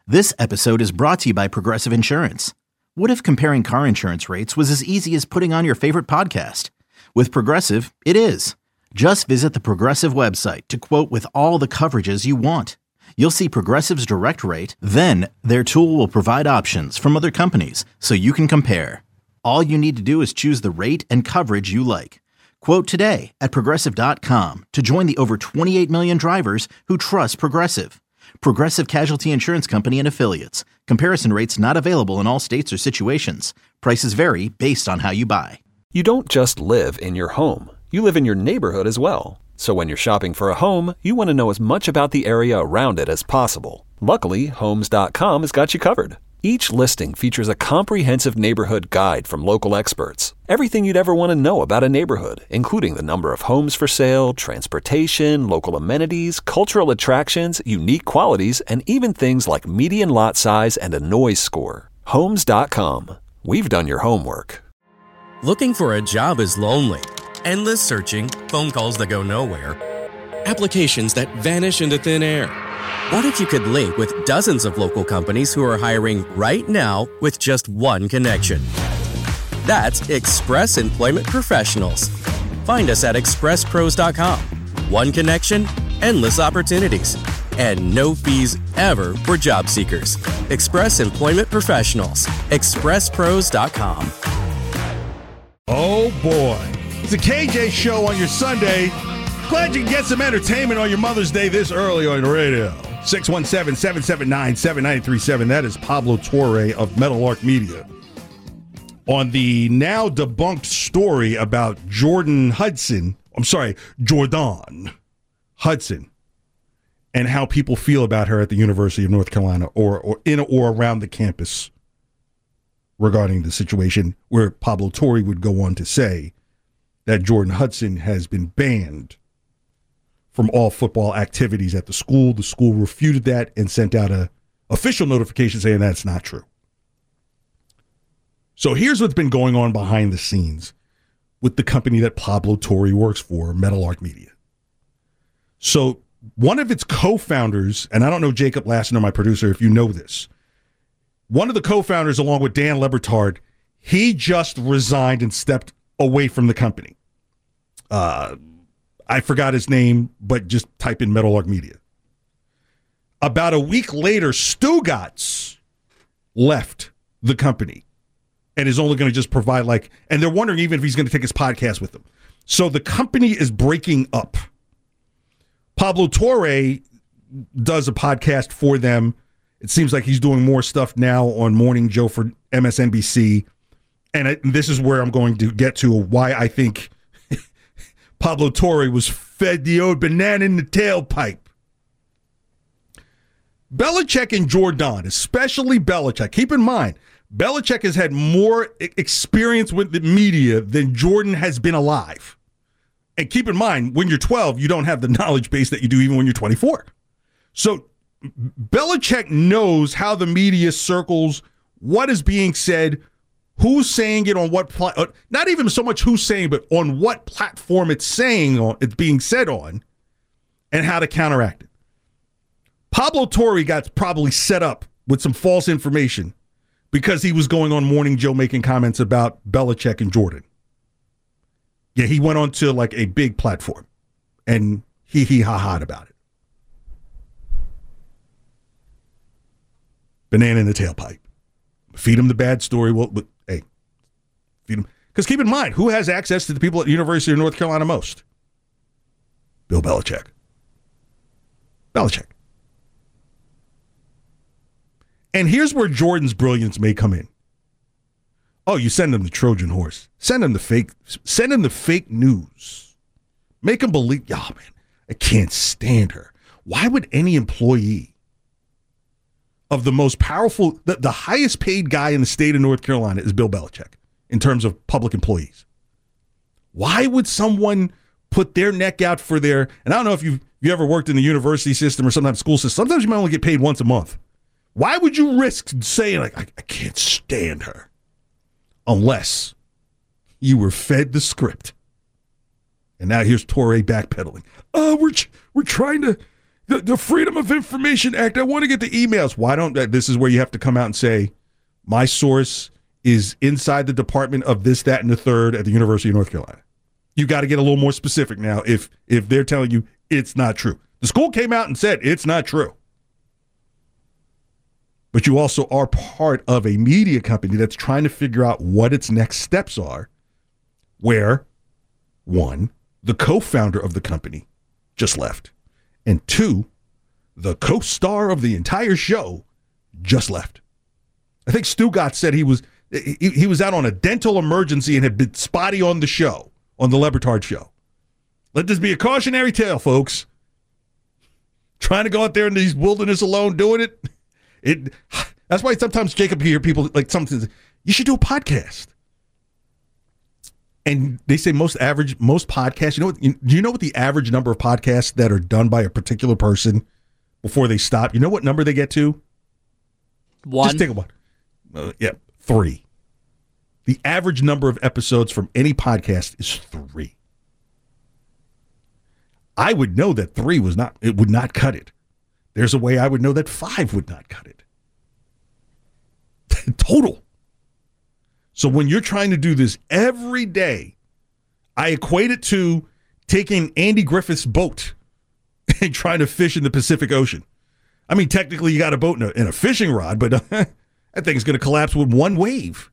This episode is brought to you by Progressive Insurance. What if comparing car insurance rates was as easy as putting on your favorite podcast? With Progressive, it is. Just visit the Progressive website to quote with all the coverages you want. You'll see Progressive's direct rate, then their tool will provide options from other companies so you can compare. All you need to do is choose the rate and coverage you like. Quote today at Progressive.com to join the over 28 million drivers who trust Progressive. Progressive Casualty Insurance Company and Affiliates. Comparison rates not available in all states or situations. Prices vary based on how you buy. You don't just live in your home. You live in your neighborhood as well. So when you're shopping for a home, you want to know as much about the area around it as possible. Luckily, Homes.com has got you covered. Each listing features a comprehensive neighborhood guide from local experts. Everything you'd ever want to know about a neighborhood, including the number of homes for sale, transportation, local amenities, cultural attractions, unique qualities, and even things like median lot size and a noise score. Homes.com. We've done your homework. Looking for a job is lonely. Endless searching, phone calls that go nowhere, applications that vanish into thin air. What if you could link with dozens of local companies who are hiring right now with just one connection? That's Express Employment Professionals. Find us at expresspros.com. One connection, endless opportunities, and no fees ever for job seekers. Express Employment Professionals. expresspros.com. Oh boy. It's a KJ show on your Sunday. Glad you can get some entertainment on your Mother's Day this early on the radio. 617-779-7937. That is Pablo Torre of Meadowlark Media. On the now debunked story about Jordan Hudson and how people feel about her at the University of North Carolina or in or around the campus regarding the situation, where Pablo Torre would go on to say that Jordan Hudson has been banned from all football activities at the school. The school refuted that and sent out a official notification saying that's not true. So here's what's been going on behind the scenes with the company that Pablo Torre works for, Meadowlark Media. So one of its co-founders, and I don't know Jacob Lassner, my producer, if you know this, one of the co-founders, along with Dan Lebertard, he just resigned and stepped away from the company. I forgot his name, but just type in Meadowlark Media. About a week later, Stugotz left the company and is only going to just provide and they're wondering even if he's going to take his podcast with them. So the company is breaking up. Pablo Torre does a podcast for them. It seems like he's doing more stuff now on Morning Joe for MSNBC. And this is where I'm going to get to why I think Pablo Torre was fed the old banana in the tailpipe. Belichick and Jordan, especially Belichick. Keep in mind, Belichick has had more experience with the media than Jordan has been alive. And keep in mind, when you're 12, you don't have the knowledge base that you do even when you're 24. So Belichick knows how the media circles, what is being said, who's saying it on what not even so much who's saying, but on what platform it's being said on, and how to counteract it. Pablo Torre got probably set up with some false information because he was going on Morning Joe making comments about Belichick and Jordan. Yeah, he went on to a big platform and ha-ha'd about it. Banana in the tailpipe. Feed him the bad story. Well, hey, feed him. Because keep in mind, who has access to the people at the University of North Carolina most? Bill Belichick. And here's where Jordan's brilliance may come in. Oh, you send him the Trojan horse. Send him the fake news. Make him believe, oh man, I can't stand her. Why would any employee of the most powerful, the highest paid guy in the state of North Carolina is Bill Belichick in terms of public employees? Why would someone put their neck out for their, and I don't know if you ever worked in the university system or sometimes school system, sometimes you might only get paid once a month. Why would you risk saying, I can't stand her? Unless you were fed the script. And now here's Torre backpedaling. We're trying to the Freedom of Information Act. I want to get the emails. Why don't this is where you have to come out and say, my source is inside the department of this, that, and the third at the University of North Carolina. You got to get a little more specific now if they're telling you it's not true. The school came out and said it's not true. But you also are part of a media company that's trying to figure out what its next steps are, where, one, the co-founder of the company just left, and two, the co-star of the entire show just left. I think Stugotz said he was out on a dental emergency and had been spotty on the show, on the Le Batard show. Let this be a cautionary tale, folks. Trying to go out there in these wilderness alone doing it. That's why sometimes, Jacob, you hear people like something, you should do a podcast. And they say most podcasts, do you know what the average number of podcasts that are done by a particular person before they stop? You know what number they get to? One. Just take a one. 3. The average number of episodes from any podcast is 3. I would know that 3 would not cut it. There's a way I would know that 5 would not cut it. Total. So when you're trying to do this every day, I equate it to taking Andy Griffith's boat and trying to fish in the Pacific Ocean. I mean, technically you got a boat and a fishing rod, but that thing's going to collapse with one wave.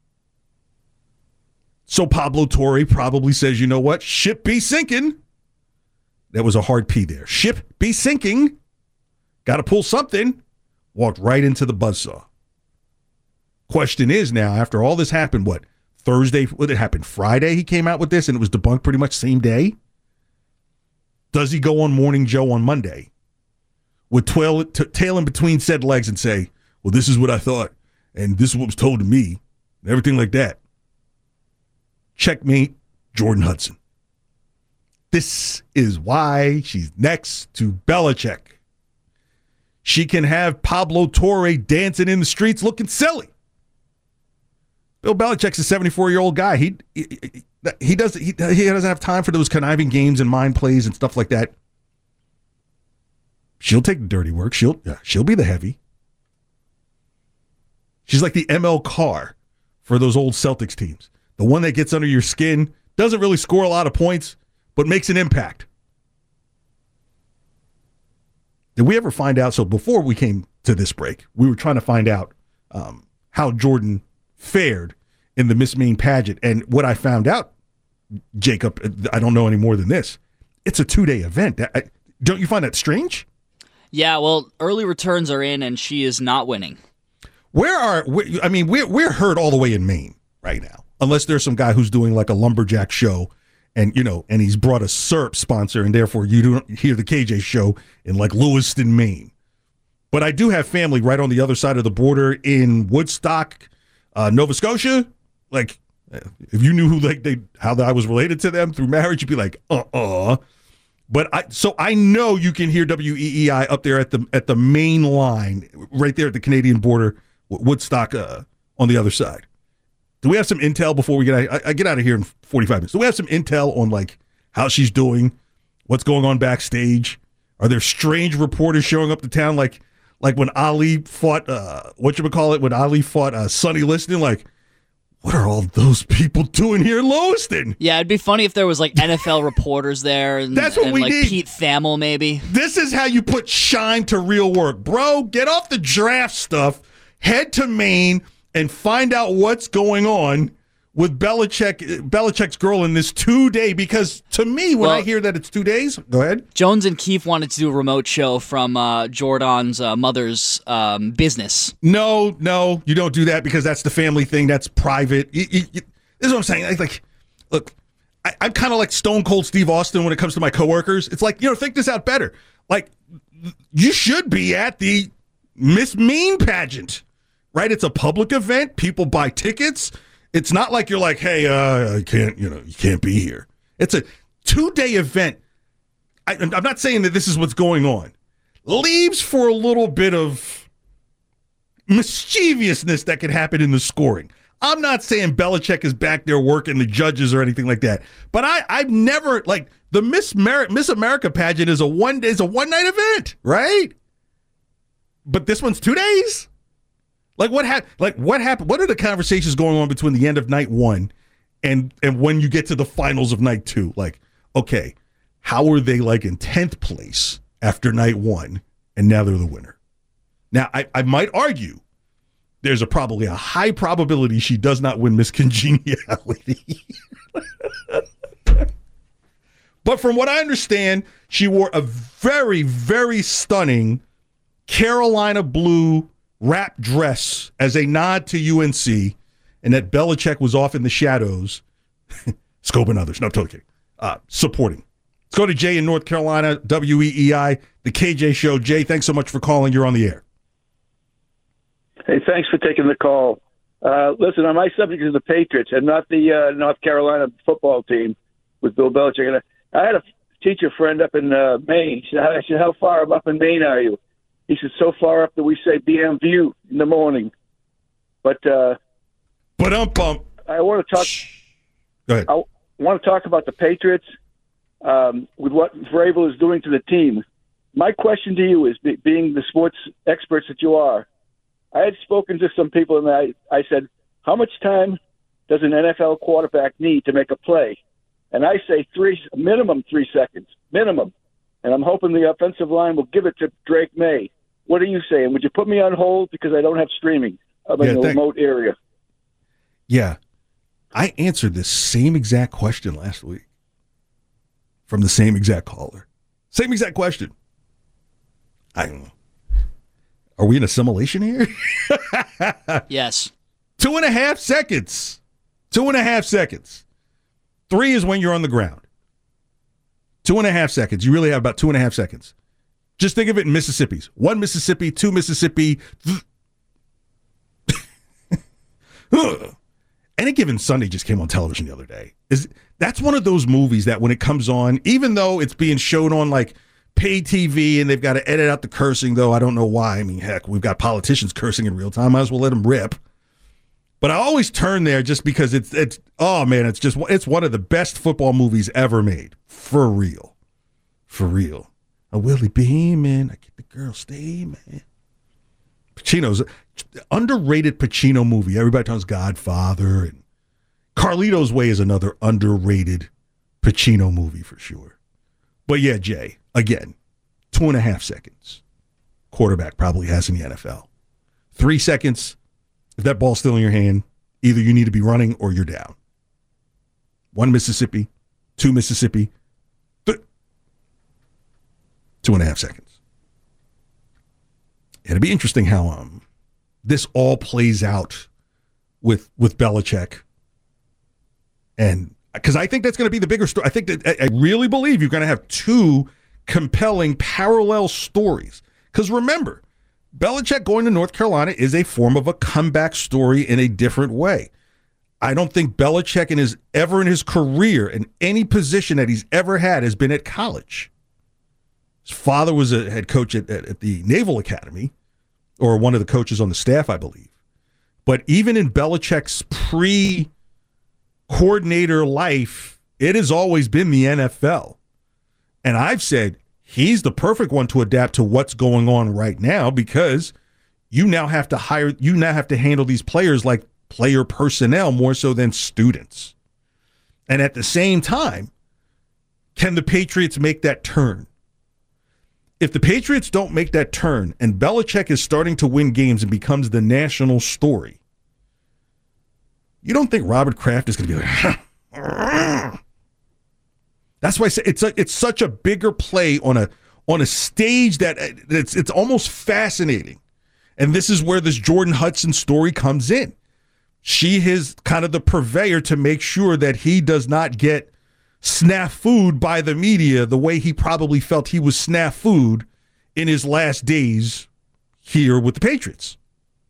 So Pablo Torre probably says, you know what? Ship be sinking. That was a hard P there. Ship be sinking. Got to pull something. Walked right into the buzzsaw. Question is now, after all this happened, what, Thursday? What did it happen? Friday he came out with this and it was debunked pretty much same day? Does he go on Morning Joe on Monday with tail in between said legs and say, well, this is what I thought and this is what was told to me and everything like that? Checkmate, Jordan Hudson. This is why she's next to Belichick. She can have Pablo Torre dancing in the streets looking silly. Bill Belichick's a 74-year-old guy. He doesn't have time for those conniving games and mind plays and stuff like that. She'll take the dirty work. She'll be the heavy. She's like the ML Carr for those old Celtics teams. The one that gets under your skin, doesn't really score a lot of points, but makes an impact. Did we ever find out? So before we came to this break, we were trying to find out how Jordan fared in the Miss Maine pageant. And what I found out, Jacob, I don't know any more than this. It's a 2-day event. Don't you find that strange? Yeah, well, early returns are in, and she is not winning. We're heard all the way in Maine right now, unless there's some guy who's doing like a lumberjack show, and he's brought a syrup sponsor, and therefore you don't hear the KJ show in like Lewiston, Maine. But I do have family right on the other side of the border in Woodstock, Nova Scotia. Like, if you knew how I was related to them through marriage, you'd be like, But I know you can hear WEEI up there at the main line, right there at the Canadian border, Woodstock on the other side. Do we have some intel before we get? I get out of here in 45 minutes. Do we have some intel on like how she's doing, what's going on backstage? Are there strange reporters showing up to town like when Ali fought when Ali fought Sonny Liston? Like, what are all those people doing here in Lewiston? Yeah, it'd be funny if there was like NFL reporters there. And, that's what we like need. Pete Thamel, maybe. This is how you put shine to real work. Bro, get off the draft stuff, head to Maine, and find out what's going on with Belichick's girl in this 2-day, because to me, when I hear that it's 2 days, go ahead. Jones and Keefe wanted to do a remote show from Jordan's mother's business. No, you don't do that because that's the family thing. That's private. This is what I'm saying. Look, I'm kind of like Stone Cold Steve Austin when it comes to my coworkers. It's like, think this out better. Like, you should be at the Miss Maine pageant, right? It's a public event. People buy tickets. It's not like you're like, hey, I can't, you can't be here. It's a 2-day event. I'm not saying that this is what's going on. Leaves for a little bit of mischievousness that could happen in the scoring. I'm not saying Belichick is back there working the judges or anything like that. But I've never, The Miss America pageant is a one night event, right? But this one's 2 days? What happened? What are the conversations going on between the end of night one and when you get to the finals of night two? Like, okay, how are they like in 10th place after night one and now they're the winner? Now, I might argue there's probably a high probability she does not win Miss Congeniality. But from what I understand, she wore a very, very stunning Carolina blue wrap dress as a nod to UNC, and that Belichick was off in the shadows, Scope and others. No, I'm totally kidding. Supporting. Let's go to Jay in North Carolina, WEEI, the KJ Show. Jay, thanks so much for calling. You're on the air. Hey, thanks for taking the call. Listen, my subject is the Patriots and not the North Carolina football team with Bill Belichick. And I had a teacher friend up in Maine. I said, how far up in Maine are you? He said, so far up that we say BM View in the morning. But I want to talk. Go ahead. I want to talk about the Patriots with what Vrabel is doing to the team. My question to you is, being the sports experts that you are, I had spoken to some people and I said, how much time does an NFL quarterback need to make a play? And I say minimum 3 seconds, minimum. And I'm hoping the offensive line will give it to Drake May. What are you saying? Would you put me on hold because I don't have streaming? I'm in a remote area. Yeah. I answered this same exact question last week from the same exact caller. Same exact question. I don't know. Are we in a simulation here? Yes. 2.5 seconds. 2.5 seconds. 3 is when you're on the ground. 2.5 seconds. You really have about 2.5 seconds. Just think of it in Mississippi's. 1 Mississippi, 2 Mississippi. Any Given Sunday just came on television the other day. That's one of those movies that when it comes on, even though it's being shown on like pay TV and they've got to edit out the cursing, though I don't know why. I mean, heck, we've got politicians cursing in real time. Might as well let them rip. But I always turn there just because it's one of the best football movies ever made. For real. For real. A Willie Beeman. I get the girl stay, man. Pacino's underrated Pacino movie. Everybody talks Godfather, and Carlito's Way is another underrated Pacino movie for sure. But yeah, Jay, again, 2.5 seconds. Quarterback probably has in the NFL. 3 seconds. If that ball's still in your hand, either you need to be running or you're down. 1 Mississippi, 2 Mississippi, 2.5 seconds. It'll be interesting how this all plays out with Belichick. And because I think that's going to be the bigger story. I really believe you're going to have 2 compelling parallel stories. Because remember, Belichick going to North Carolina is a form of a comeback story in a different way. I don't think Belichick in his career in any position that he's ever had has been at college. His father was a head coach at the Naval Academy, or one of the coaches on the staff, I believe. But even in Belichick's pre-coordinator life, it has always been the NFL. And I've said he's the perfect one to adapt to what's going on right now, because you now have to handle these players like player personnel more so than students. And at the same time, can the Patriots make that turn? If the Patriots don't make that turn and Belichick is starting to win games and becomes the national story, you don't think Robert Kraft is going to be like, that's why I say it's such a bigger play on a stage that it's almost fascinating. And this is where this Jordan Hudson story comes in. She is kind of the purveyor to make sure that he does not get snafu'd by the media the way he probably felt he was snafu'd in his last days here with the Patriots.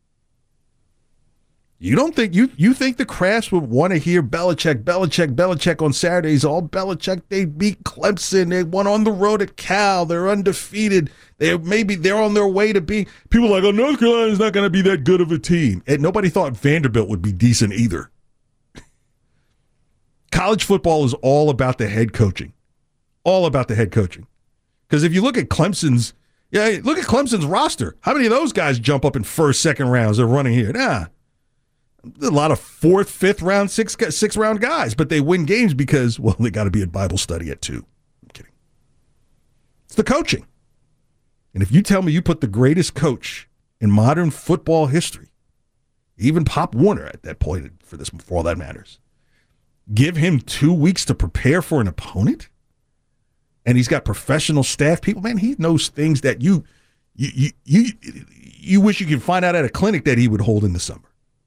You don't think you think the Crafts would want to hear Belichick on Saturdays? All Belichick, they beat Clemson, they won on the road at Cal, they're undefeated. They're on their way to be. People are like, oh, North Carolina's not going to be that good of a team. And nobody thought Vanderbilt would be decent either. College football is all about the head coaching. All about the head coaching. Because if you look at Clemson's roster. How many of those guys jump up in first, second rounds? They're running here. A lot of fourth, fifth round, sixth round guys, but they win games because, well, they got to be at Bible study at 2. I'm kidding. It's the coaching. And if you tell me you put the greatest coach in modern football history, even Pop Warner at that point for all that matters, give him 2 weeks to prepare for an opponent, and he's got professional staff people, man, he knows things that you wish you could find out at a clinic that he would hold in the summer.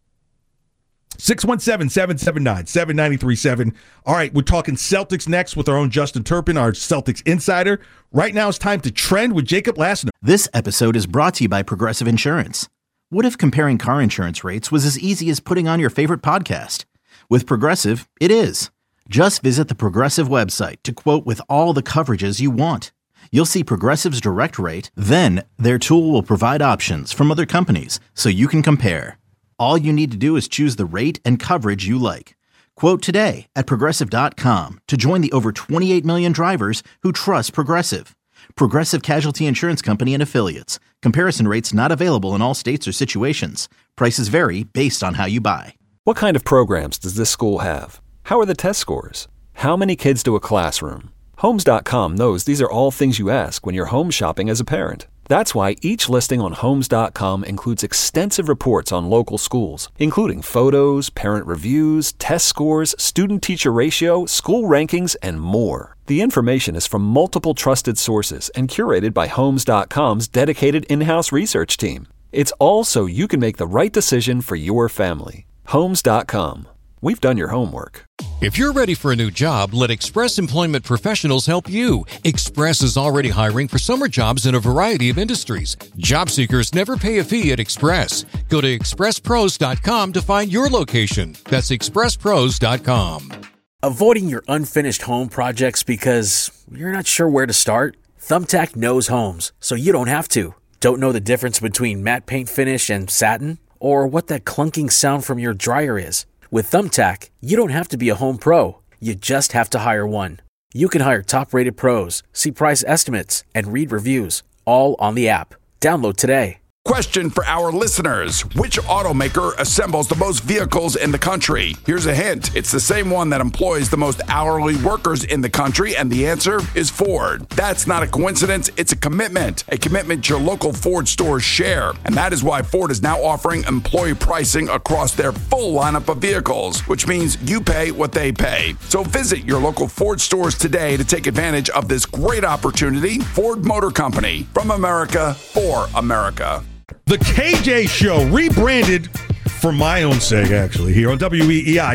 617-779-7937. All right, we're talking Celtics next with our own Justin Turpin, our Celtics insider. Right now it's time to trend with Jacob Lassner. This episode is brought to you by Progressive Insurance. What if comparing car insurance rates was as easy as putting on your favorite podcast? With Progressive, it is. Just visit the Progressive website to quote with all the coverages you want. You'll see Progressive's direct rate, then their tool will provide options from other companies so you can compare. All you need to do is choose the rate and coverage you like. Quote today at Progressive.com to join the over 28 million drivers who trust Progressive. Progressive Casualty Insurance Company and Affiliates. Comparison rates not available in all states or situations. Prices vary based on how you buy. What kind of programs does this school have? How are the test scores? How many kids do a classroom? Homes.com knows these are all things you ask when you're home shopping as a parent. That's why each listing on Homes.com includes extensive reports on local schools, including photos, parent reviews, test scores, student-teacher ratio, school rankings, and more. The information is from multiple trusted sources and curated by Homes.com's dedicated in-house research team. It's all so you can make the right decision for your family. Homes.com. We've done your homework. If you're ready for a new job, let Express Employment Professionals help you. Express is already hiring for summer jobs in a variety of industries. Job seekers never pay a fee at Express. Go to expresspros.com to find your location. That's expresspros.com. Avoiding your unfinished home projects because you're not sure where to start? Thumbtack knows homes, so you don't have to. Don't know the difference between matte paint finish and satin? Or what that clunking sound from your dryer is? With Thumbtack, you don't have to be a home pro. You just have to hire one. You can hire top-rated pros, see price estimates, and read reviews, all on the app. Download today. Question for our listeners. Which automaker assembles the most vehicles in the country? Here's a hint. It's the same one that employs the most hourly workers in the country, and the answer is Ford. That's not a coincidence. It's a commitment your local Ford stores share. And that is why Ford is now offering employee pricing across their full lineup of vehicles, which means you pay what they pay. So visit your local Ford stores today to take advantage of this great opportunity. Ford Motor Company, from America for America. The KJ Show, rebranded for my own sake, actually, here on WEEI.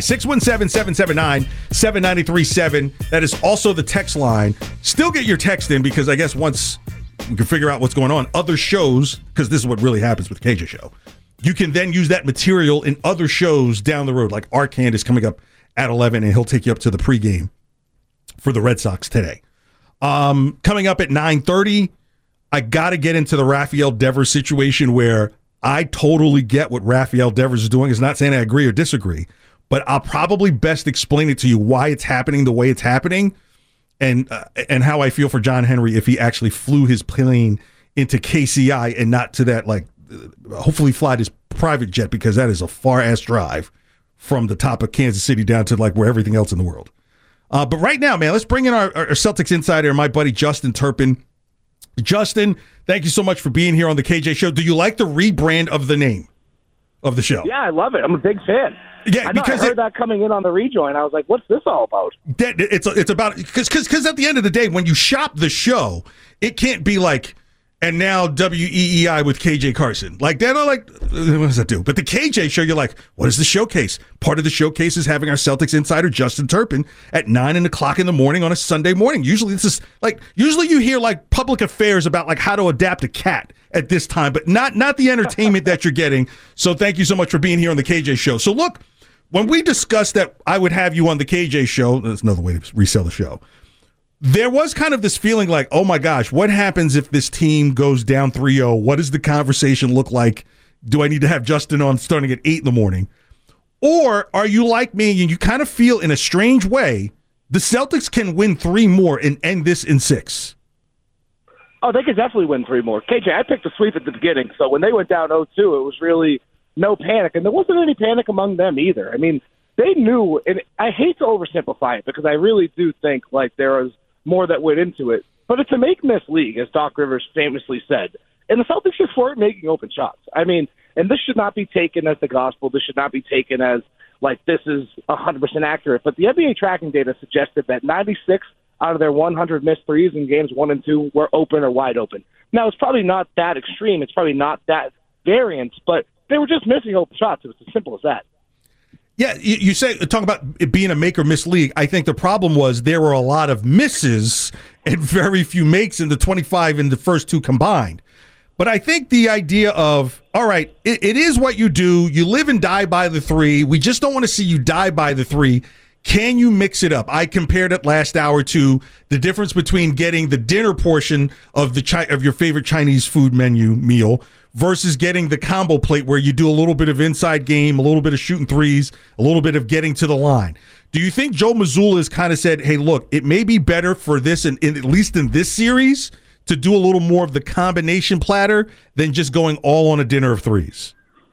617-779-7937. That is also the text line. Still get your text in, because I guess once we can figure out what's going on, other shows, because this is what really happens with the KJ Show, you can then use that material in other shows down the road. Like Arcand is coming up at 11, and he'll take you up to the pregame for the Red Sox today. Coming up at 9:30, I got to get into the Rafael Devers situation, where I totally get what Rafael Devers is doing. It's not saying I agree or disagree, but I'll probably best explain it to you why it's happening the way it's happening, and how I feel for John Henry if he actually flew his plane into KCI and not to that, like, hopefully fly his private jet, because that is a far-ass drive from the top of Kansas City down to, like, where everything else in the world. But right now, man, let's bring in our Celtics insider, my buddy Justin Turpin. Justin, thank you so much for being here on the KJ Show. Do you like the rebrand of the name of the show? Yeah, I love it. I'm a big fan. Yeah, because I heard that coming in on the rejoin. I was like, what's this all about? It's about, because at the end of the day, when you shop the show, it can't be like, and now WEEI with KJ Carson. Like, they're not like, what does that do? But the KJ Show, you're like, what is the showcase? Part of the showcase is having our Celtics insider, Justin Turpin, at 9 o'clock in the morning on a Sunday morning. Usually you hear like public affairs about like how to adapt a cat at this time, but not the entertainment that you're getting. So thank you so much for being here on the KJ Show. So look, when we discussed that I would have you on the KJ Show, that's another way to resell the show, there was kind of this feeling like, oh my gosh, what happens if this team goes down 3-0? What does the conversation look like? Do I need to have Justin on starting at 8 in the morning? Or are you like me and you kind of feel in a strange way The Celtics can win 3 more and end this in 6. Oh, they could definitely win 3 more. KJ, I picked a sweep at the beginning, so when they went down 0-2, it was really no panic, and there wasn't any panic among them either. I mean, they knew, and I hate to oversimplify it because I really do think like there was more that went into it, but it's a make-miss league, as Doc Rivers famously said, and the Celtics just weren't making open shots. I mean, and this should not be taken as the gospel. This should not be taken as like this is 100% accurate, but the NBA tracking data suggested that 96 out of their 100 missed threes in games 1 and 2 were open or wide open. Now, it's probably not that extreme. It's probably not that variant, but they were just missing open shots. It was as simple as that. Yeah, you say, talk about it being a make or miss league. I think the problem was there were a lot of misses and very few makes in the 25 in the first 2 combined. But I think the idea of, all right, it is what you do. You live and die by the 3. We just don't want to see you die by the 3. Can you mix it up? I compared it last hour to the difference between getting the dinner portion of of your favorite Chinese food meal versus getting the combo plate where you do a little bit of inside game, a little bit of shooting threes, a little bit of getting to the line. Do you think Joe Mazzulla has kind of said, hey, look, it may be better for this, and at least in this series, to do a little more of the combination platter than just going all on a dinner of threes?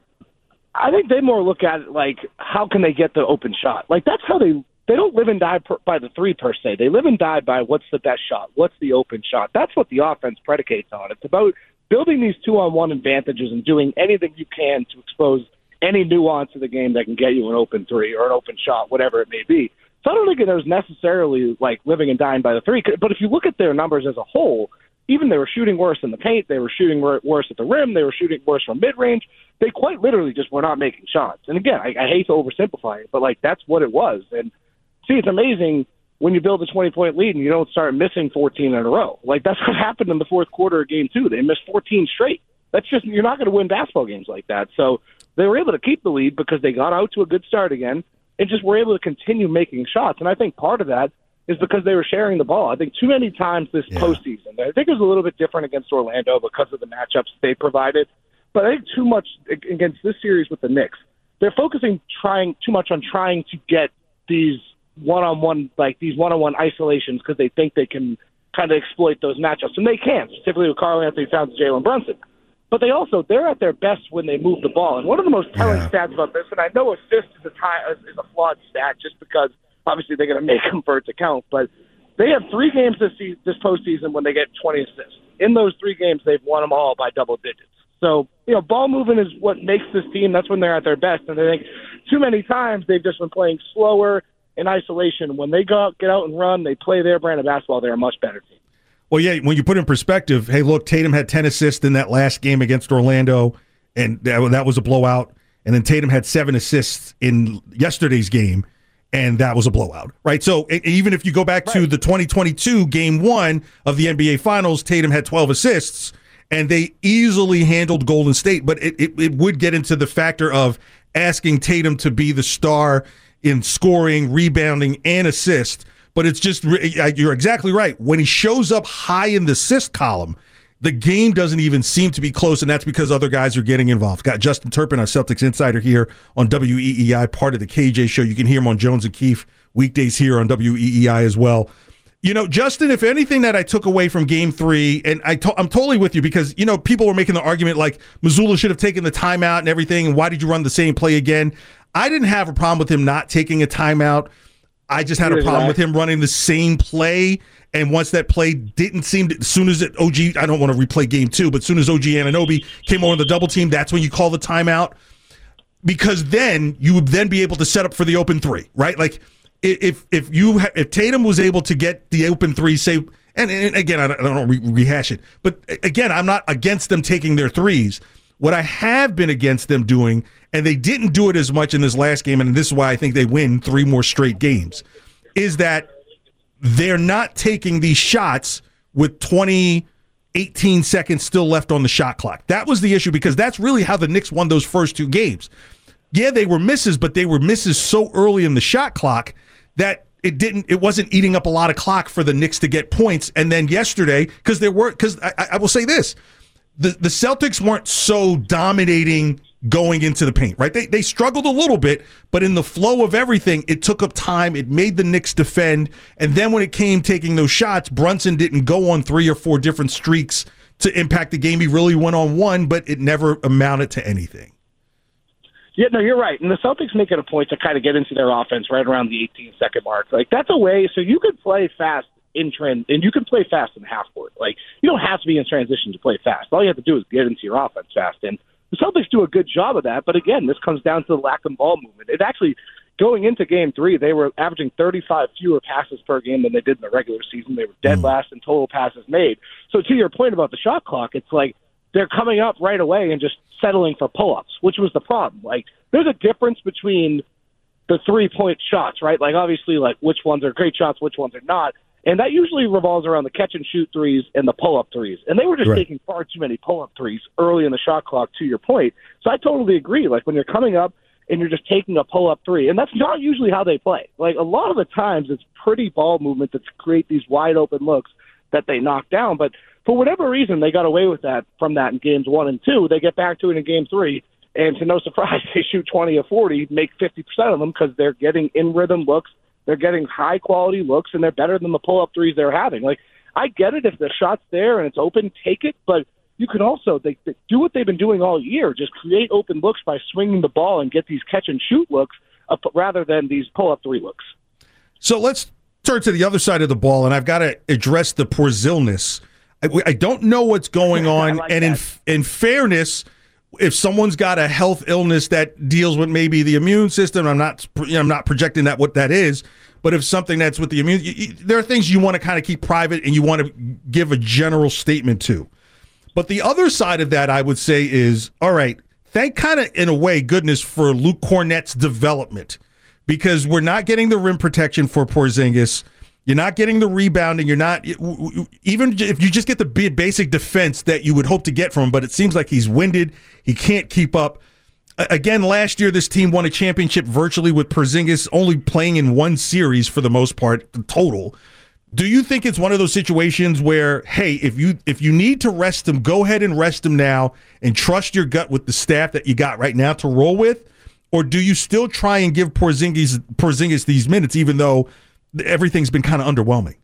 I think they more look at it like, how can they get the open shot? Like, that's how they don't live and die by the 3 per se. They live and die by what's the best shot, what's the open shot. That's what the offense predicates on. It's about building these 2-on-1 advantages and doing anything you can to expose any nuance of the game that can get you an open 3 or an open shot, whatever it may be. So I don't think it was necessarily like living and dying by the 3. But if you look at their numbers as a whole, even they were shooting worse in the paint, they were shooting worse at the rim, they were shooting worse from mid-range. They quite literally just were not making shots. And again, I hate to oversimplify it, but like that's what it was. And see, it's amazing when you build a 20-point lead and you don't start missing 14 in a row. Like that's what happened in the fourth quarter of game 2. They missed 14 straight. That's just, you're not going to win basketball games like that. So they were able to keep the lead because they got out to a good start again and just were able to continue making shots. And I think part of that is because they were sharing the ball. I think too many times this postseason, I think it was a little bit different against Orlando because of the matchups they provided, but I think too much against this series with the Knicks. They're focusing too much on trying to get these one-on-one isolations because they think they can kind of exploit those matchups, and they can, specifically with Karl Anthony Towns and Jalen Brunson. But they're at their best when they move the ball. And one of the most telling stats about this, and I know assist is a flawed stat just because obviously they're going to make them for it to count, but they have 3 games this postseason when they get 20 assists. In those 3 games, they've won them all by double digits. So, ball movement is what makes this team. That's when they're at their best. And I think too many times they've just been playing slower in isolation. When they get out and run, they play their brand of basketball, they're a much better team. Well, yeah, when you put in perspective, hey, look, Tatum had 10 assists in that last game against Orlando, and that was a blowout. And then Tatum had 7 assists in yesterday's game, and that was a blowout, right? So even if you go back to the 2022 Game 1 of the NBA Finals, Tatum had 12 assists, and they easily handled Golden State. But it would get into the factor of asking Tatum to be the star in scoring, rebounding, and assist. But it's just, you're exactly right. When he shows up high in the assist column, the game doesn't even seem to be close, and that's because other guys are getting involved. Got Justin Turpin, our Celtics insider, here on WEEI, part of the KJ Show. You can hear him on Jones and Keefe weekdays here on WEEI as well. Justin, if anything that I took away from Game 3, and I'm totally with you because, people were making the argument like Mazzulla should have taken the timeout and everything, and why did you run the same play again? I didn't have a problem with him not taking a timeout. I just had a problem with him running the same play. And once that play didn't seem to, as soon as OG, I don't want to replay Game 2, but as soon as OG Anunoby came over the double team, that's when you call the timeout. Because then you would then be able to set up for the open 3, right? Like if Tatum was able to get the open 3, say, and again, I don't rehash it, but again, I'm not against them taking their threes. What I have been against them doing, and they didn't do it as much in this last game, and this is why I think they win 3 more straight games, is that they're not taking these shots with 18 seconds still left on the shot clock. That was the issue because that's really how the Knicks won those first 2 games. Yeah, they were misses, but they were misses so early in the shot clock that it wasn't eating up a lot of clock for the Knicks to get points. And then yesterday, because I will say this, the Celtics weren't so dominating going into the paint, right? They struggled a little bit, but in the flow of everything, it took up time. It made the Knicks defend. And then when it came taking those shots, Brunson didn't go on 3 or 4 different streaks to impact the game. He really went on one, but it never amounted to anything. Yeah, no, you're right. And the Celtics make it a point to kind of get into their offense right around the 18-second mark. Like, that's a way so you can play fast in trend, and you can play fast in half court. Like, you don't have to be in transition to play fast. All you have to do is get into your offense fast. And the Celtics do a good job of that. But again, this comes down to the lack of ball movement. It actually, going into Game 3, they were averaging 35 fewer passes per game than they did in the regular season. They were dead last in total passes made. So to your point about the shot clock, it's like they're coming up right away and just settling for pull-ups, which was the problem. Like, there's a difference between the 3-point shots, right? Like, obviously, like, which ones are great shots, which ones are not. And that usually revolves around the catch-and-shoot threes and the pull-up threes. And they were just taking far too many pull-up threes early in the shot clock, to your point. So I totally agree. Like, when you're coming up and you're just taking a pull-up three, and that's not usually how they play. Like, a lot of the times it's pretty ball movement that create these wide-open looks that they knock down. But for whatever reason, they got away with that from that in games 1 and 2. They get back to it in game 3, and to no surprise, they shoot 20 or 40, make 50% of them because they're getting in-rhythm looks, they're getting high-quality looks, and they're better than the pull-up threes they're having. Like, I get it if the shot's there and it's open, take it, but you can also they do what they've been doing all year, just create open looks by swinging the ball and get these catch-and-shoot looks rather than these pull-up three looks. So let's turn to the other side of the ball, and I've got to address the Porzingis. I don't know what's going on, like and in fairness, if someone's got a health illness that deals with maybe the immune system, I'm not projecting that what that is, but if something that's with the immune, there are things you want to kind of keep private and you want to give a general statement to. But the other side of that, I would say, is all right. Thank kind of in a way goodness for Luke Kornet's development, because we're not getting the rim protection for Porzingis. You're not getting the rebounding. You're not, even if you just get the basic defense that you would hope to get from him, but it seems like he's winded. He can't keep up. Again, last year, this team won a championship virtually with Porzingis only playing in one series for the most part, total. Do you think it's one of those situations where, hey, if you need to rest him, go ahead and rest him now and trust your gut with the staff that you got right now to roll with? Or do you still try and give Porzingis these minutes, even though everything's been kind of underwhelming?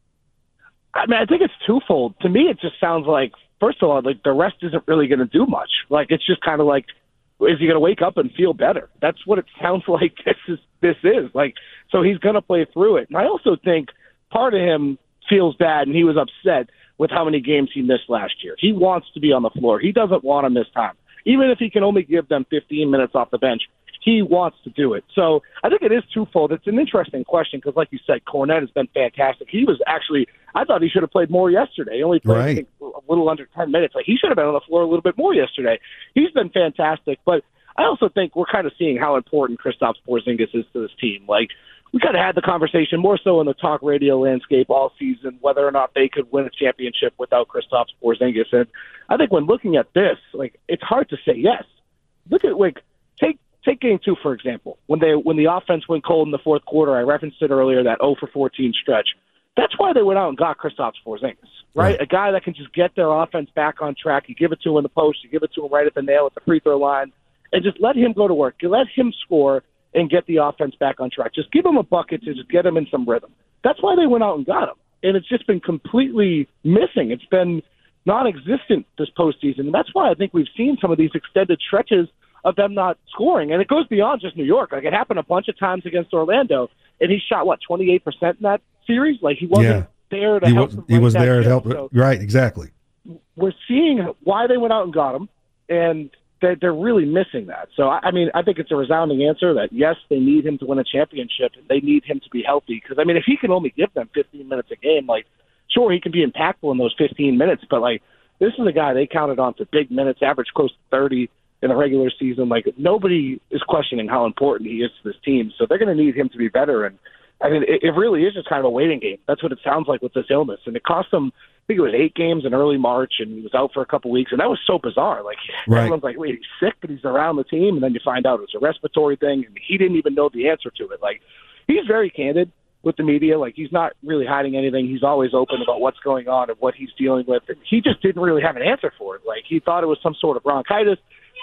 I mean, I think it's twofold. To me, it just sounds like, first of all, like the rest isn't really going to do much. Like, it's just kind of like, is he going to wake up and feel better? That's what it sounds like this is. Like, so he's going to play through it. And I also think part of him feels bad, and he was upset with how many games he missed last year. He wants to be on the floor. He doesn't want to miss time. Even if he can only give them 15 minutes off the bench, he wants to do it. So I think it is twofold. It's an interesting question because, like you said, Kornet has been fantastic. He was actually, I thought he should have played more yesterday. He only played I think, a little under 10 minutes. Like, he should have been on the floor a little bit more yesterday. He's been fantastic. But I also think we're kind of seeing how important Kristaps Porzingis is to this team. Like, we kind of had the conversation more so in the talk radio landscape all season, whether or not they could win a championship without Kristaps Porzingis. And I think when looking at this, like, it's hard to say yes. Look at, like, take Game 2, for example. When the offense went cold in the fourth quarter, I referenced it earlier, that 0 for 14 stretch. That's why they went out and got Kristaps Porzingis, right? A guy that can just get their offense back on track. You give it to him in the post, you give it to him right at the nail at the free throw line, and just let him go to work. You let him score and get the offense back on track. Just give him a bucket to just get him in some rhythm. That's why they went out and got him. And it's just been completely missing. It's been non-existent this postseason. And that's why I think we've seen some of these extended stretches of them not scoring. And it goes beyond just New York. Like, it happened a bunch of times against Orlando, and he shot, 28% in that series? Like, he wasn't there to help them. He was there to help. So right, exactly. We're seeing why they went out and got him, and they're really missing that. So, I mean, I think it's a resounding answer that, yes, they need him to win a championship, and they need him to be healthy. Because, I mean, if he can only give them 15 minutes a game, like, sure, he can be impactful in those 15 minutes, but, like, this is a guy they counted on for big minutes, average close to 30 in the regular season. Like, nobody is questioning how important he is to this team. So they're going to need him to be better. And I mean, it really is just kind of a waiting game. That's what it sounds like with this illness. And it cost him, I think it was 8 games in early March, and he was out for a couple weeks. And that was so bizarre. Like, everyone's like, wait, he's sick, but he's around the team. And then you find out it's a respiratory thing, and he didn't even know the answer to it. Like, he's very candid with the media. Like, he's not really hiding anything. He's always open about what's going on and what he's dealing with. And he just didn't really have an answer for it. Like, he thought it was some sort of bronchitis.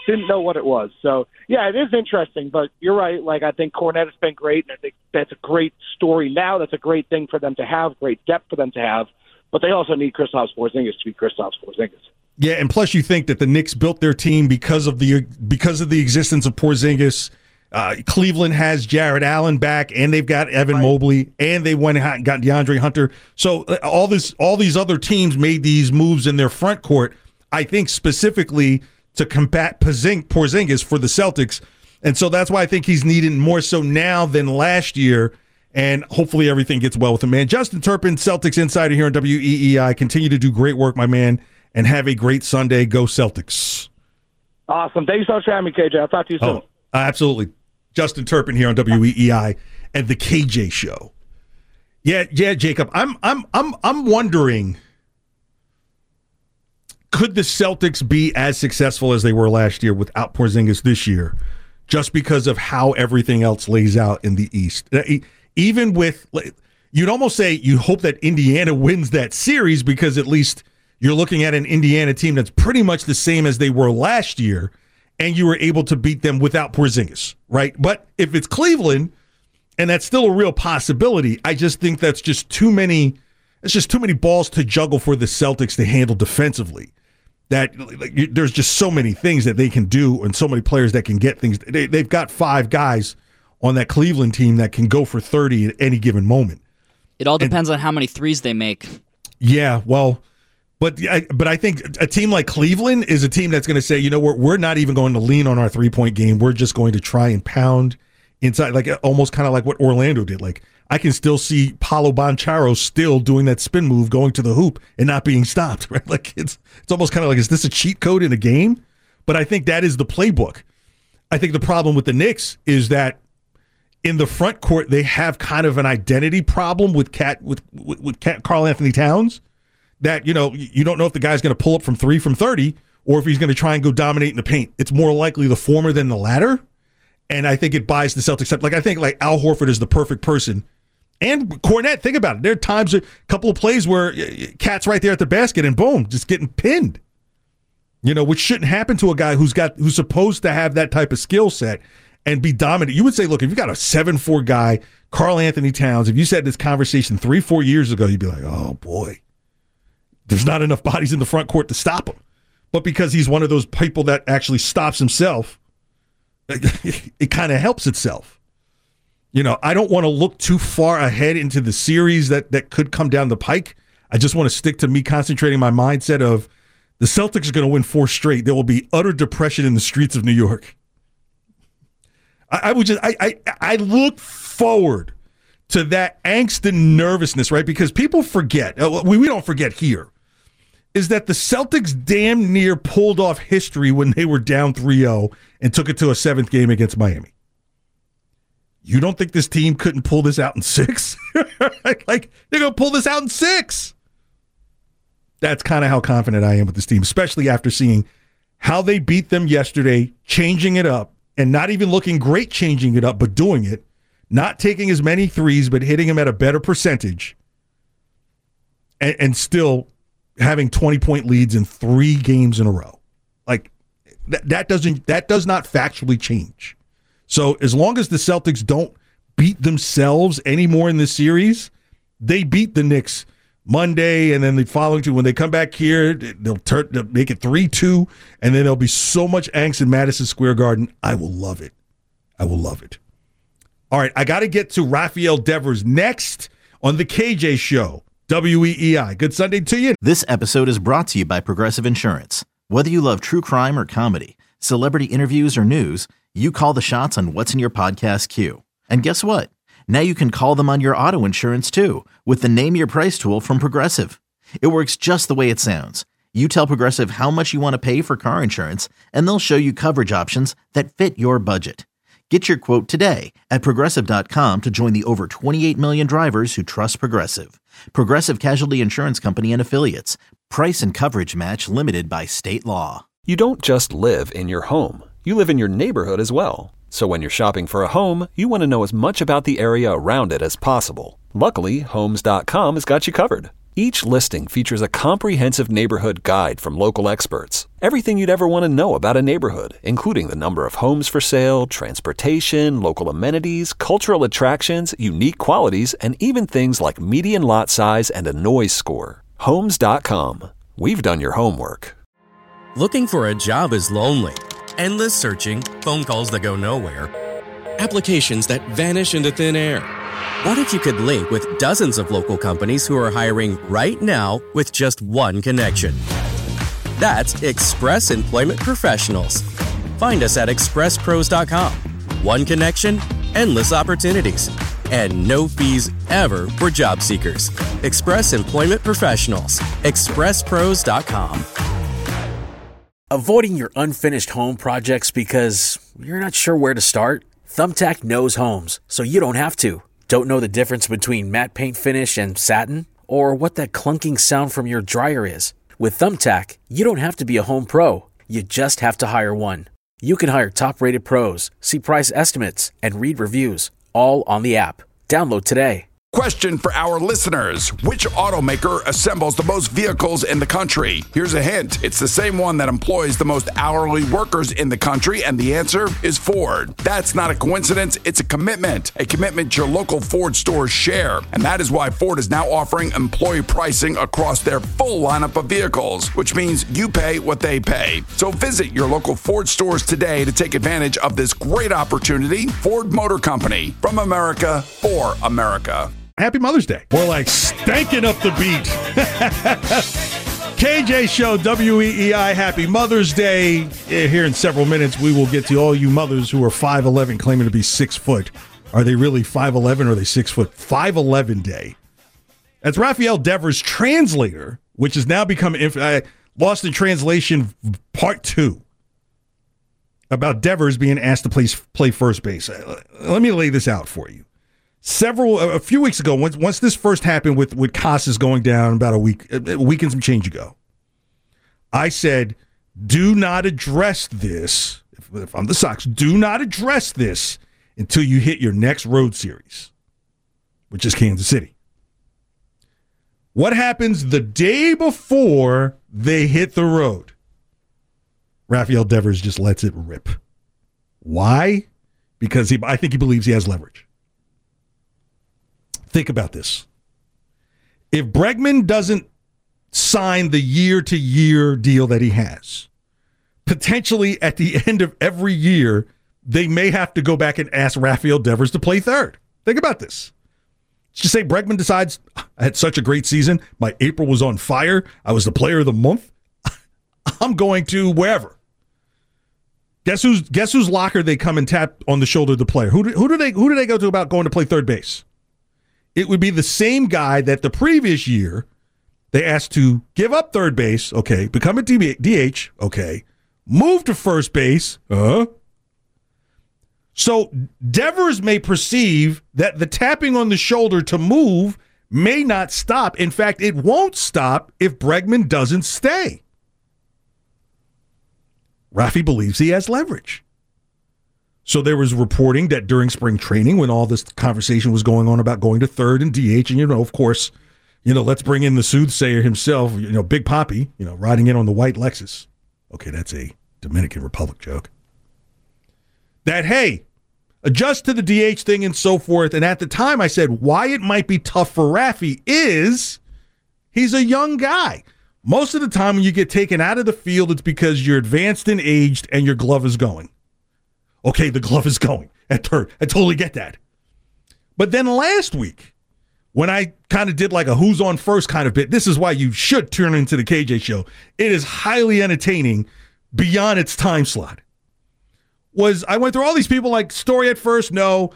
Didn't know what it was. So, yeah, it is interesting, but you're right. Like, I think Kornet has been great, and I think that's a great story now. That's a great thing for them to have, great depth for them to have. But they also need Kristaps Porzingis to be Kristaps Porzingis. Yeah, and plus you think that the Knicks built their team because of the existence of Porzingis. Cleveland has Jared Allen back, and they've got Evan Mobley, and they went and got DeAndre Hunter. So all these other teams made these moves in their front court, I think specifically to combat Porzingis for the Celtics. And so that's why I think he's needed more so now than last year, and hopefully everything gets well with him, man. Justin Turpin, Celtics Insider here on WEEI. Continue to do great work, my man, and have a great Sunday. Go Celtics. Awesome. Thanks so much for having me, KJ. I'll talk to you soon. Absolutely. Justin Turpin here on WEEI and the KJ Show. Yeah, Jacob. I'm wondering, could the Celtics be as successful as they were last year without Porzingis this year, just because of how everything else lays out in the East? Even with, you'd almost say you hope that Indiana wins that series, because at least you're looking at an Indiana team that's pretty much the same as they were last year, and you were able to beat them without Porzingis, right? But if it's Cleveland, and that's still a real possibility, I just think that's just too many. It's just too many balls to juggle for the Celtics to handle defensively. That there's just so many things that they can do, and so many players that can get things. They've got 5 guys on that Cleveland team that can go for 30 at any given moment. It all depends on how many threes they make. Yeah, well, but I think a team like Cleveland is a team that's going to say, you know, we're not even going to lean on our 3-point game. We're just going to try and pound inside, like almost kind of like what Orlando did. Like, I can still see Paolo Banchero still doing that spin move, going to the hoop and not being stopped, right? Like, it's almost kind of like, is this a cheat code in a game? But I think that is the playbook. I think the problem with the Knicks is that in the front court, they have kind of an identity problem with Karl Anthony Towns, that, you know, you don't know if the guy's going to pull up from 3 from 30 or if he's going to try and go dominate in the paint. It's more likely the former than the latter. And I think it buys the Celtics up. Like, I think like Al Horford is the perfect person. And Kornet, think about it. There are times, a couple of plays where Cat's right there at the basket and boom, just getting pinned. You know, which shouldn't happen to a guy who's supposed to have that type of skill set and be dominant. You would say, look, if you got a 7'4" guy, Karl Anthony Towns, if you said this conversation 3-4 years ago, you'd be like, oh boy, there's not enough bodies in the front court to stop him. But because he's one of those people that actually stops himself, it kind of helps itself. You know, I don't want to look too far ahead into the series that could come down the pike. I just want to stick to me concentrating my mindset of the Celtics are going to win 4 straight. There will be utter depression in the streets of New York. I look forward to that angst and nervousness, right? Because people forget, we don't forget here, is that the Celtics damn near pulled off history when they were down 3-0 and took it to a 7th game against Miami. You don't think this team couldn't pull this out in 6? Like, they're going to pull this out in 6. That's kind of how confident I am with this team, especially after seeing how they beat them yesterday, changing it up, and not even looking great changing it up, but doing it, not taking as many threes, but hitting them at a better percentage, and still having 20-point leads in 3 games in a row. Like, that does not factually change. So as long as the Celtics don't beat themselves anymore in this series, they beat the Knicks Monday, and then the following 2, when they come back here, they'll make it 3-2, and then there'll be so much angst in Madison Square Garden. I will love it. I will love it. All right, I got to get to Rafael Devers next on the KJ Show, WEEI. Good Sunday to you. This episode is brought to you by Progressive Insurance. Whether you love true crime or comedy, celebrity interviews or news, you call the shots on what's in your podcast queue. And guess what? Now you can call them on your auto insurance too with the Name Your Price tool from Progressive. It works just the way it sounds. You tell Progressive how much you want to pay for car insurance, and they'll show you coverage options that fit your budget. Get your quote today at Progressive.com to join the over 28 million drivers who trust Progressive. Progressive Casualty Insurance Company and Affiliates. Price and coverage match limited by state law. You don't just live in your home. You live in your neighborhood as well. So when you're shopping for a home, you want to know as much about the area around it as possible. Luckily, Homes.com has got you covered. Each listing features a comprehensive neighborhood guide from local experts. Everything you'd ever want to know about a neighborhood, including the number of homes for sale, transportation, local amenities, cultural attractions, unique qualities, and even things like median lot size and a noise score. Homes.com. We've done your homework. Looking for a job is lonely. Endless searching, phone calls that go nowhere, applications that vanish into thin air. What if you could link with dozens of local companies who are hiring right now with just one connection? That's Express Employment Professionals. Find us at expresspros.com. One connection, endless opportunities, and no fees ever for job seekers. Express Employment Professionals. expresspros.com. Avoiding your unfinished home projects because you're not sure where to start? Thumbtack knows homes, so you don't have to. Don't know the difference between matte paint finish and satin? Or what that clunking sound from your dryer is? With Thumbtack, you don't have to be a home pro. You just have to hire one. You can hire top-rated pros, see price estimates, and read reviews, all on the app. Download today. Question for our listeners. Which automaker assembles the most vehicles in the country? Here's a hint. It's the same one that employs the most hourly workers in the country, and the answer is Ford. That's not a coincidence. It's a commitment your local Ford stores share. And that is why Ford is now offering employee pricing across their full lineup of vehicles, which means you pay what they pay. So visit your local Ford stores today to take advantage of this great opportunity. Ford Motor Company, from America for America. Happy Mother's Day. More like stanking up the beat. KJ Show, WEEI, Happy Mother's Day. Here in several minutes, we will get to all you mothers who are 5'11", claiming to be 6 foot. Are they really 5'11", or are they 6 foot? 5'11 Day. That's Rafael Devers' translator, which has now become Lost in Translation Part 2. About Devers being asked to play first base. Let me lay this out for you. A few weeks ago, once this first happened with Casas going down about a week and some change ago, I said, do not address this. If I'm the Sox, do not address this until you hit your next road series, which is Kansas City. What happens the day before they hit the road? Rafael Devers just lets it rip. Why? Because I think he believes he has leverage. Think about this. If Bregman doesn't sign the year-to-year deal that he has, potentially at the end of every year, they may have to go back and ask Rafael Devers to play third. Think about this. Let's just say Bregman decides, I had such a great season. My April was on fire. I was the player of the month. I'm going to wherever. Guess whose locker they come and tap on the shoulder of the player? Who do they go to about going to play third base? It would be the same guy that the previous year they asked to give up third base, okay, become a DH, okay, move to first base, So Devers may perceive that the tapping on the shoulder to move may not stop. In fact, it won't stop if Bregman doesn't stay. Rafi believes he has leverage. So there was reporting that during spring training, when all this conversation was going on about going to third and DH, and, of course, let's bring in the soothsayer himself, Big Papi, riding in on the white Lexus. Okay, that's a Dominican Republic joke. That, hey, adjust to the DH thing and so forth. And at the time I said why it might be tough for Rafi is he's a young guy. Most of the time when you get taken out of the field, it's because you're advanced and aged and your glove is going. Okay, the glove is going at third. I totally get that. But then last week, when I kind of did like a who's on first kind of bit, this is why you should tune into the KJ Show. It is highly entertaining beyond its time slot. I went through all these people like Story at first, no.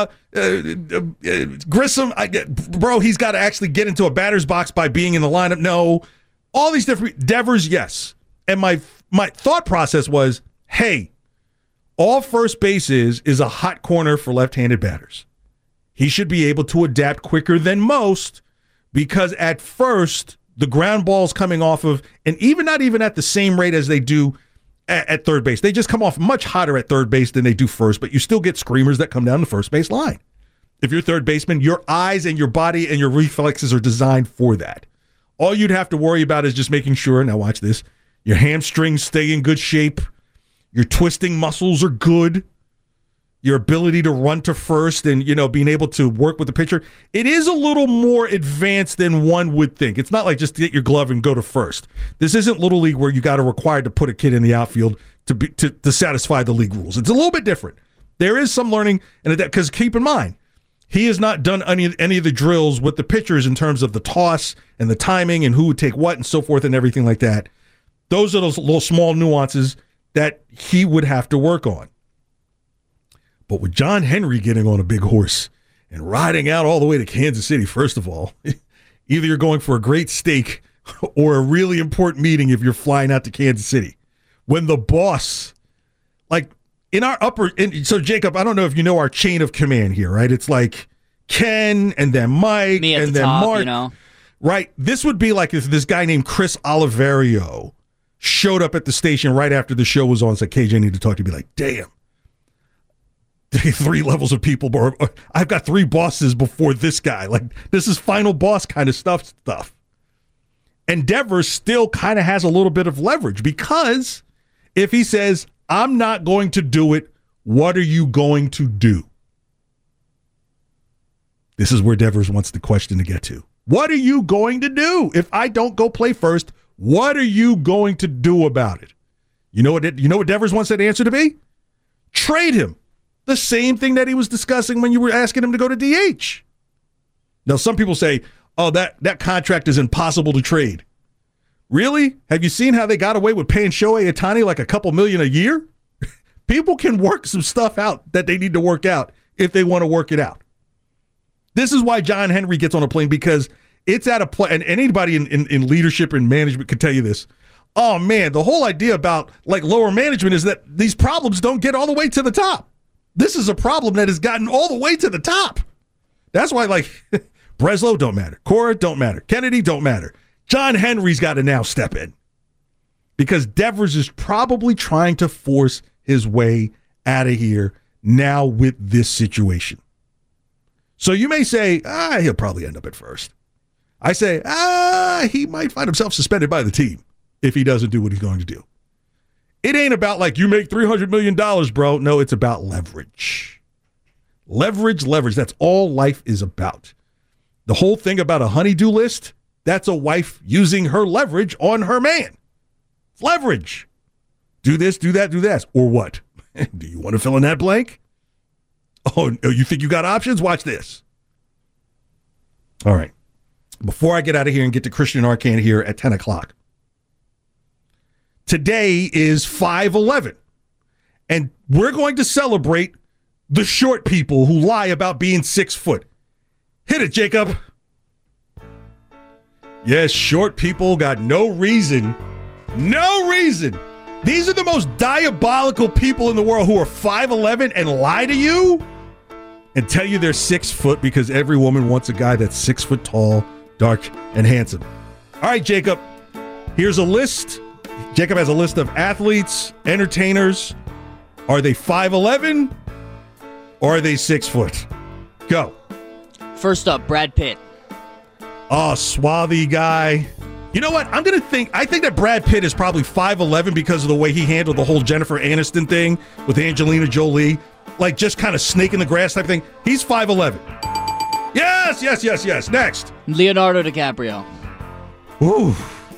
Grissom, bro, he's got to actually get into a batter's box by being in the lineup, no. All these different, Devers, yes. And my thought process was, hey, all first base is a hot corner for left-handed batters. He should be able to adapt quicker than most because at first, the ground ball's coming off of, and not even at the same rate as they do at third base. They just come off much hotter at third base than they do first, but you still get screamers that come down the first base line. If you're third baseman, your eyes and your body and your reflexes are designed for that. All you'd have to worry about is just making sure, now watch this, your hamstrings stay in good shape, your twisting muscles are good, your ability to run to first and, being able to work with the pitcher. It is a little more advanced than one would think. It's not like just get your glove and go to first. This isn't Little League where you got to require to put a kid in the outfield to satisfy the league rules. It's a little bit different. There is some learning, and because keep in mind, he has not done any of the drills with the pitchers in terms of the toss and the timing and who would take what and so forth and everything like that. Those are those little small nuances that he would have to work on. But with John Henry getting on a big horse and riding out all the way to Kansas City, first of all, either you're going for a great steak or a really important meeting if you're flying out to Kansas City. When the boss, like in our so Jacob, I don't know if you know our chain of command here, right? It's like Ken and then Mike Me at and the then top, Mark. Right? This would be like if this guy named Chris Oliverio showed up at the station right after the show was on and said, KJ, I need to talk to you. Be like, damn. 3 levels of people. I've got 3 bosses before this guy. Like, this is final boss kind of stuff. And Devers still kind of has a little bit of leverage because if he says, I'm not going to do it, what are you going to do? This is where Devers wants the question to get to. What are you going to do? If I don't go play first, what are you going to do about it? You know what Devers wants that answer to be? Trade him. The same thing that he was discussing when you were asking him to go to DH. Now, some people say, oh, that contract is impossible to trade. Really? Have you seen how they got away with paying Shohei Ohtani like a couple million a year? People can work some stuff out that they need to work out if they want to work it out. This is why John Henry gets on a plane, because it's at a point, and anybody in leadership and management could tell you this. Oh, man, the whole idea about like lower management is that these problems don't get all the way to the top. This is a problem that has gotten all the way to the top. That's why, like, Breslow don't matter. Cora don't matter. Kennedy don't matter. John Henry's got to now step in because Devers is probably trying to force his way out of here now with this situation. So you may say, he'll probably end up at first. I say, he might find himself suspended by the team if he doesn't do what he's going to do. It ain't about like you make $300 million, bro. No, it's about leverage. Leverage. That's all life is about. The whole thing about a honey-do list, that's a wife using her leverage on her man. It's leverage. Do this, do that, do that. Or what? Do you want to fill in that blank? Oh, you think you got options? Watch this. All right. Before I get out of here and get to Christian Arcand here at 10 o'clock. Today is 5/11, and we're going to celebrate the short people who lie about being 6 foot. Hit it, Jacob. Yes, short people got no reason. No reason. These are the most diabolical people in the world who are 5'11" and lie to you and tell you they're 6 foot because every woman wants a guy that's 6 foot tall, dark, and handsome. All right, Jacob, here's a list. Jacob has a list of athletes, entertainers. Are they 5'11" or are they 6 foot? Go. First up, Brad Pitt. Oh, swarthy guy. You know what? I think that Brad Pitt is probably 5'11" because of the way he handled the whole Jennifer Aniston thing with Angelina Jolie. Like just kind of snake in the grass type thing. He's 5'11". Yes. Next. Leonardo DiCaprio. Ooh.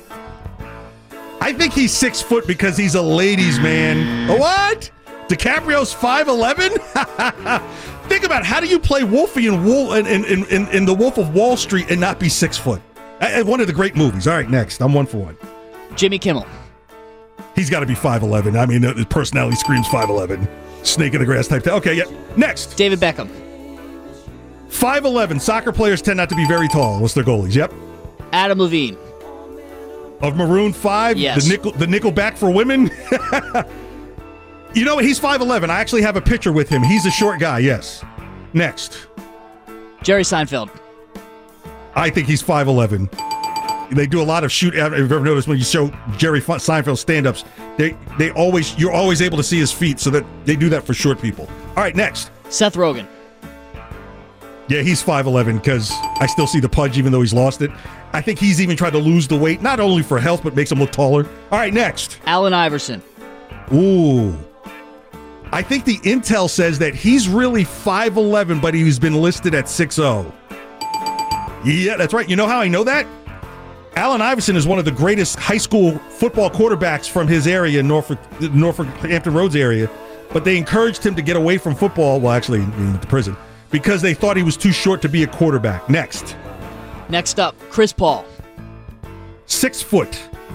I think he's 6 foot because he's a ladies' man. What? DiCaprio's 5'11"? Think about it. How do you play Wolfie in The Wolf of Wall Street and not be 6 foot? One of the great movies. All right, next. I'm 1 for 1. Jimmy Kimmel. He's got to be 5'11". I mean, his personality screams 5'11". Snake in the grass type thing. Okay, yeah. Next. David Beckham. 5'11". Soccer players tend not to be very tall. What's their goalies? Yep. Adam Levine. Of Maroon 5? Yes. The Nickelback for women? You know what? He's 5'11". I actually have a picture with him. He's a short guy, yes. Next. Jerry Seinfeld. I think he's 5'11". They do a lot of shoot. If you've ever noticed when you show Jerry Seinfeld stand-ups, you're always able to see his feet, so that they do that for short people. All right, next. Seth Rogen. Yeah, he's 5'11", because I still see the pudge even though he's lost it. I think he's even tried to lose the weight, not only for health, but makes him look taller. All right, next. Allen Iverson. Ooh. I think the intel says that he's really 5'11", but he's been listed at 6'0". Yeah, that's right. You know how I know that? Allen Iverson is one of the greatest high school football quarterbacks from his area, Norfolk, Hampton Roads area. But they encouraged him to get away from football, well, actually, in the prison, because they thought he was too short to be a quarterback. Next. Next up, Chris Paul. 6 foot.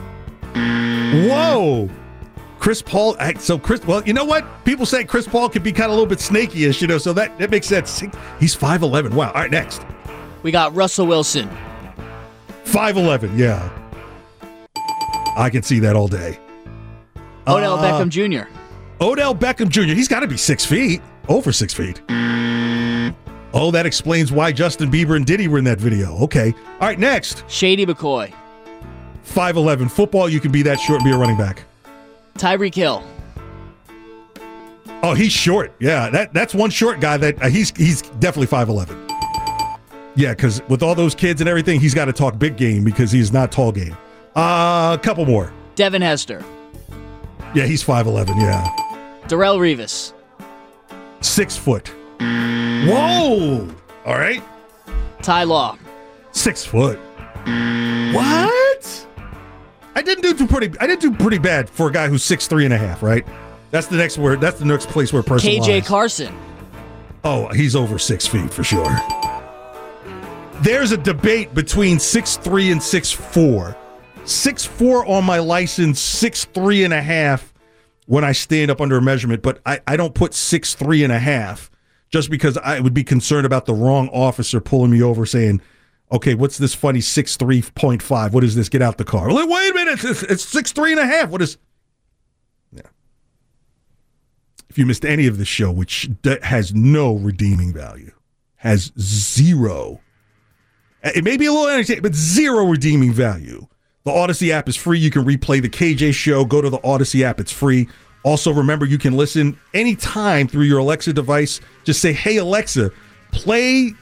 Whoa. Chris Paul. Well, you know what? People say Chris Paul could be kind of a little bit snakey-ish, so that makes sense. He's 5'11". Wow. All right, next. We got Russell Wilson. 5'11", yeah. I can see that all day. Odell Beckham Jr. Odell Beckham Jr. He's got to be 6 feet. Over 6 feet. Oh, that explains why Justin Bieber and Diddy were in that video. Okay. All right, next. Shady McCoy. 5'11". Football, you can be that short and be a running back. Tyreek Hill. Oh, he's short. Yeah, that's one short guy that he's definitely 5'11". Yeah, because with all those kids and everything, he's got to talk big game because he's not tall game. A couple more. Devin Hester. Yeah, he's 5'11", yeah. Darrelle Revis. 6 foot. Whoa! All right. Ty Law. 6 foot. What? I didn't do pretty bad for a guy who's 6'3.5", right? That's the next word. That's the next place where a person KJ lies. Carson. Oh, he's over 6 feet for sure. There's a debate between 6'3" and 6'4". 6'4" on my license, 6'3.5" when I stand up under a measurement, but I don't put 6'3.5" just because I would be concerned about the wrong officer pulling me over saying, okay, what's this funny 6'3.5"? What is this? Get out the car. Like, wait a minute, it's 6'3.5". What is... Yeah. If you missed any of the show, which has no redeeming value, has zero... It may be a little entertaining, but zero redeeming value. The Odyssey app is free. You can replay the KJ show. Go to the Odyssey app. It's free. Also, remember, you can listen anytime through your Alexa device. Just say, hey, Alexa, play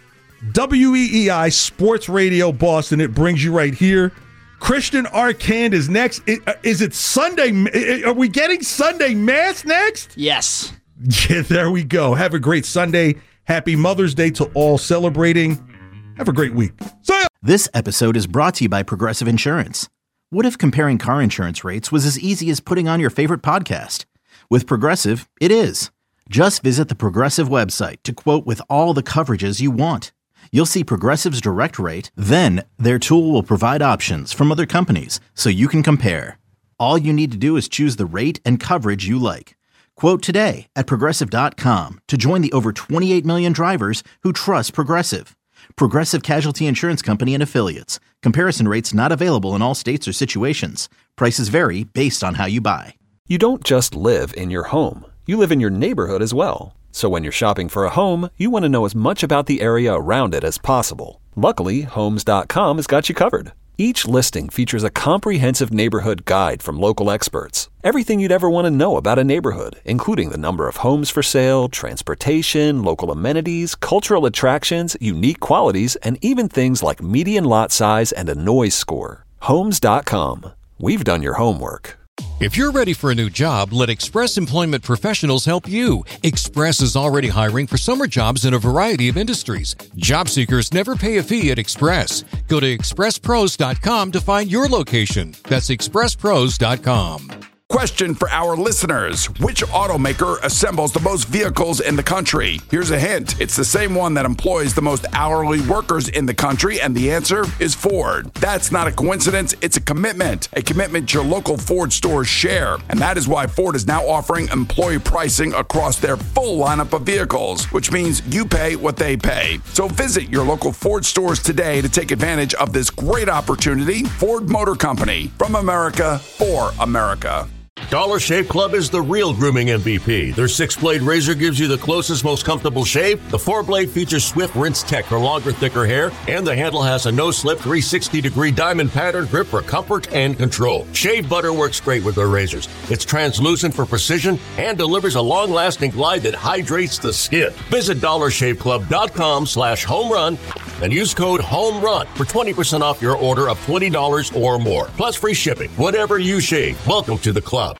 WEEI Sports Radio Boston. It brings you right here. Christian Arcand is next. Is it Sunday? Are we getting Sunday Mass next? Yes. Yeah, there we go. Have a great Sunday. Happy Mother's Day to all celebrating. Have a great week. This episode is brought to you by Progressive Insurance. What if comparing car insurance rates was as easy as putting on your favorite podcast? With Progressive, it is. Just visit the Progressive website to quote with all the coverages you want. You'll see Progressive's direct rate, then their tool will provide options from other companies so you can compare. All you need to do is choose the rate and coverage you like. Quote today at Progressive.com to join the over 28 million drivers who trust Progressive. Progressive Casualty Insurance Company and Affiliates. Comparison rates not available in all states or situations. Prices vary based on how you buy. You don't just live in your home. You live in your neighborhood as well. So when you're shopping for a home, you want to know as much about the area around it as possible. Luckily, Homes.com has got you covered. Each listing features a comprehensive neighborhood guide from local experts. Everything you'd ever want to know about a neighborhood, including the number of homes for sale, transportation, local amenities, cultural attractions, unique qualities, and even things like median lot size and a noise score. Homes.com. We've done your homework. If you're ready for a new job, let Express Employment Professionals help you. Express is already hiring for summer jobs in a variety of industries. Job seekers never pay a fee at Express. Go to expresspros.com to find your location. That's expresspros.com. Question for our listeners. Which automaker assembles the most vehicles in the country? Here's a hint. It's the same one that employs the most hourly workers in the country, and the answer is Ford. That's not a coincidence. It's a commitment your local Ford stores share. And that is why Ford is now offering employee pricing across their full lineup of vehicles, which means you pay what they pay. So visit your local Ford stores today to take advantage of this great opportunity. Ford Motor Company, from America for America. Dollar Shave Club is the real grooming MVP. Their 6-blade razor gives you the closest, most comfortable shave. The 4-blade features swift rinse tech for longer, thicker hair, and the handle has a no-slip 360-degree diamond pattern grip for comfort and control. Shave butter works great with their razors. It's translucent for precision and delivers a long-lasting glide that hydrates the skin. Visit DollarShaveClub.com/homerun and use code HOMERUN for 20% off your order of $20 or more. Plus free shipping. Whatever you shave, welcome to the club.